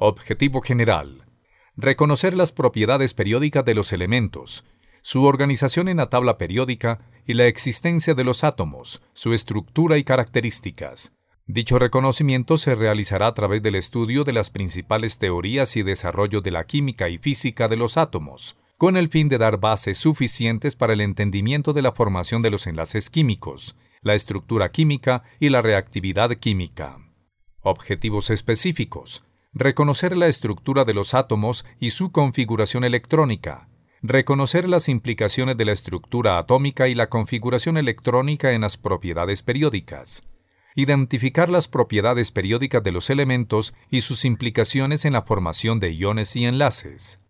Objetivo general. Reconocer las propiedades periódicas de los elementos, su organización en la tabla periódica y la existencia de los átomos, su estructura y características. Dicho reconocimiento se realizará a través del estudio de las principales teorías y desarrollo de la química y física de los átomos, con el fin de dar bases suficientes para el entendimiento de la formación de los enlaces químicos, la estructura química y la reactividad química. Objetivos específicos. Reconocer la estructura de los átomos y su configuración electrónica. Reconocer las implicaciones de la estructura atómica y la configuración electrónica en las propiedades periódicas. Identificar las propiedades periódicas de los elementos y sus implicaciones en la formación de iones y enlaces.